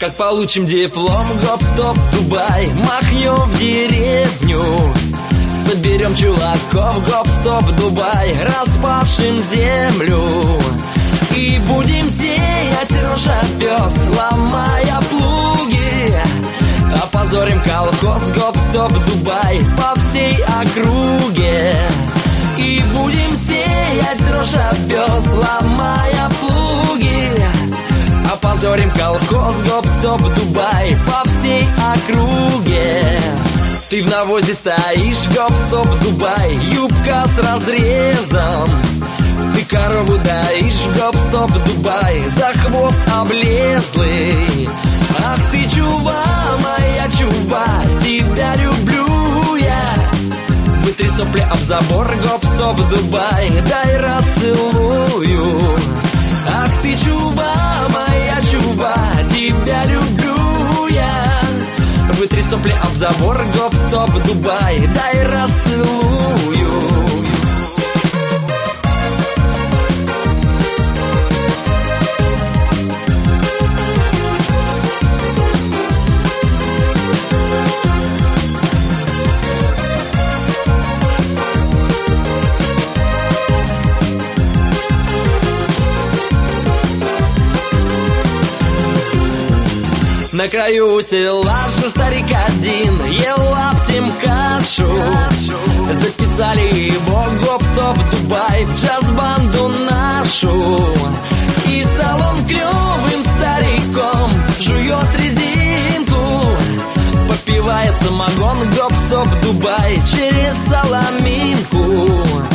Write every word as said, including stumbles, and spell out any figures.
Как получим диплом, гоп-стоп, Дубай, махнем в деревню. Соберем чулаков, гоп-стоп, Дубай, распашем землю. И будем сеять рожь-овес, ломая плуги. Опозорим колхоз, гоп-стоп, Дубай, по всей округе. И будем сеять рожь-овес, ломая плуги. Опозорим колхоз, гоп-стоп, Дубай, по всей округе. Ты в навозе стоишь, гоп-стоп, Дубай, юбка с разрезом. Ты корову доишь, гоп-стоп, Дубай, за хвост облезлый. Ах ты, чува, моя чува, тебя люблю я. Вытри сопли об забор, гоп-стоп, Дубай, дай расцелую. Ах ты, чува, моя чува, тебя люблю я. Вытри сопли об забор, гоп-стоп, Дубай, дай расцелую. На краю села жил старик один, ел лаптем кашу. Записали его, гоп-стоп, Дубай, в джаз-банду нашу. И стал он клевым стариком, жует резинку. Попивает самогон, гоп-стоп, Дубай, через соломинку.